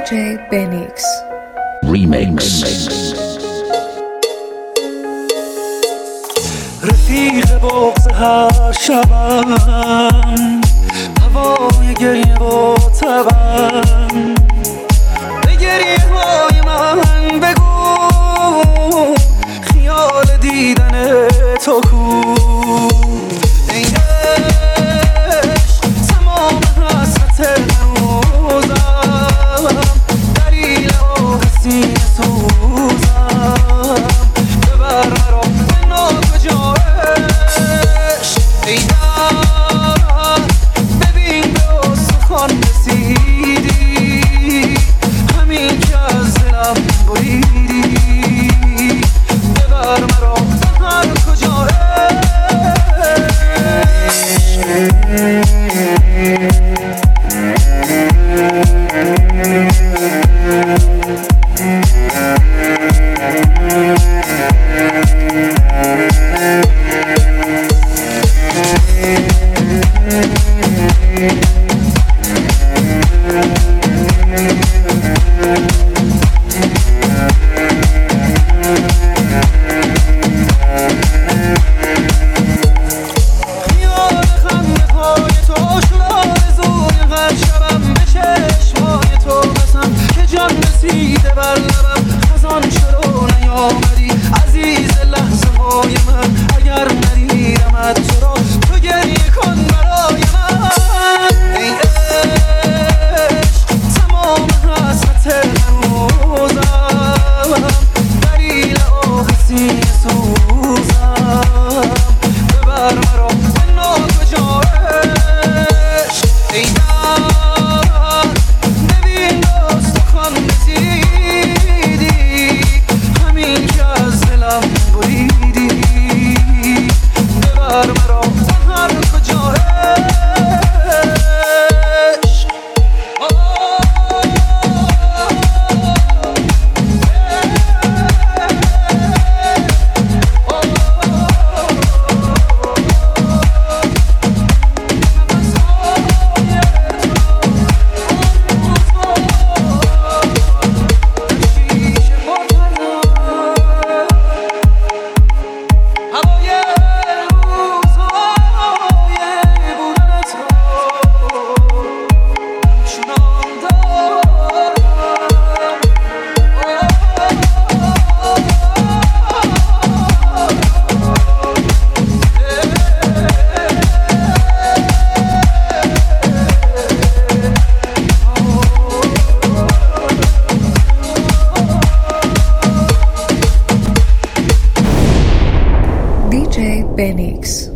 DJ Benix Remix. رفیق بغض هر شبم، هوای گریه و تبم، به گریه های من بگو خیال دیدن تو کو. ای عشق تمام حسرت هنوزم، دلیل آهستی سوزم، ببر مرا به ناکجایش. ای درد ببین به استخوان رسیدی، همین که از دلم بریدی، ببر مرا به هر کجایش. DJ Benix.